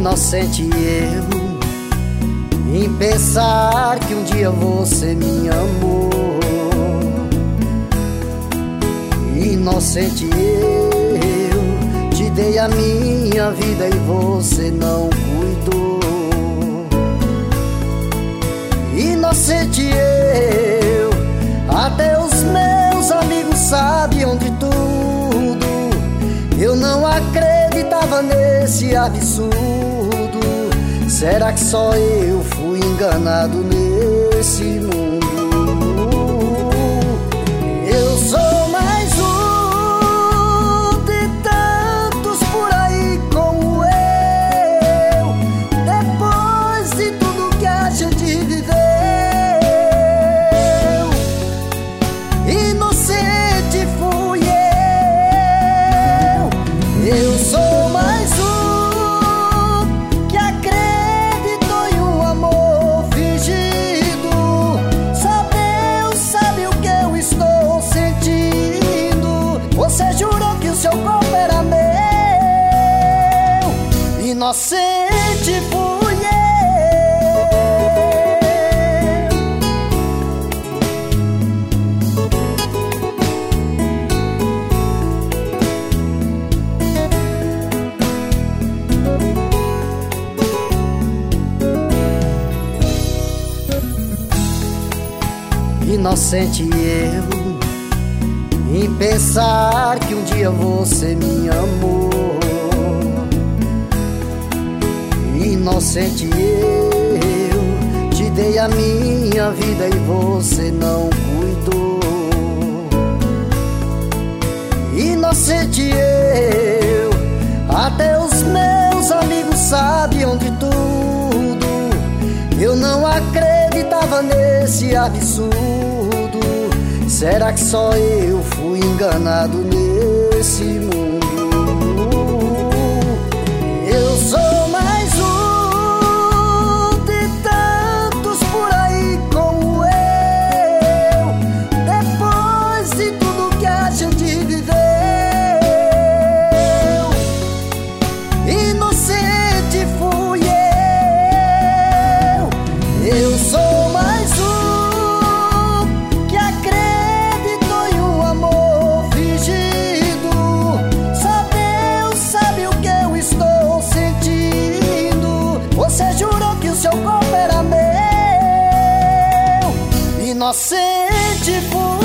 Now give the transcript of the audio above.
Inocente eu em pensar que um dia você me amou. Inocente eu te dei a minha vida e você não cuidou. Inocente eu, até os meus amigos sabiam de tudo. Eu não acreditava nesse absurdo. Será que só eu fui enganado nesse mundo? Eu sou mais um de tantos por aí como eu. Depois de tudo que a gente viveu, inocente fui eu. Eu sou mais um que acreditou em um amor fingido. Só Deus sabe o que eu estou sentindo. Você jurou que o seu corpo era meu. Inocente fui eu. Inocente eu em pensar que um dia você me amou. Inocente eu te dei a minha vida e você não cuidou. Inocente eu, até os meus amigos sabiam de tudo. Eu não acreditava nesse absurdo. Será que só eu fui enganado nesse mundo? Eu sou mais um de tantos por aí como eu. Depois de tudo que a gente viveu, inocente fui eu. Eu sou mais um que acreditou em um amor fingido. Só Deus sabe o que eu estou sentindo. Você jurou que o seu corpo era meu. Inocente fui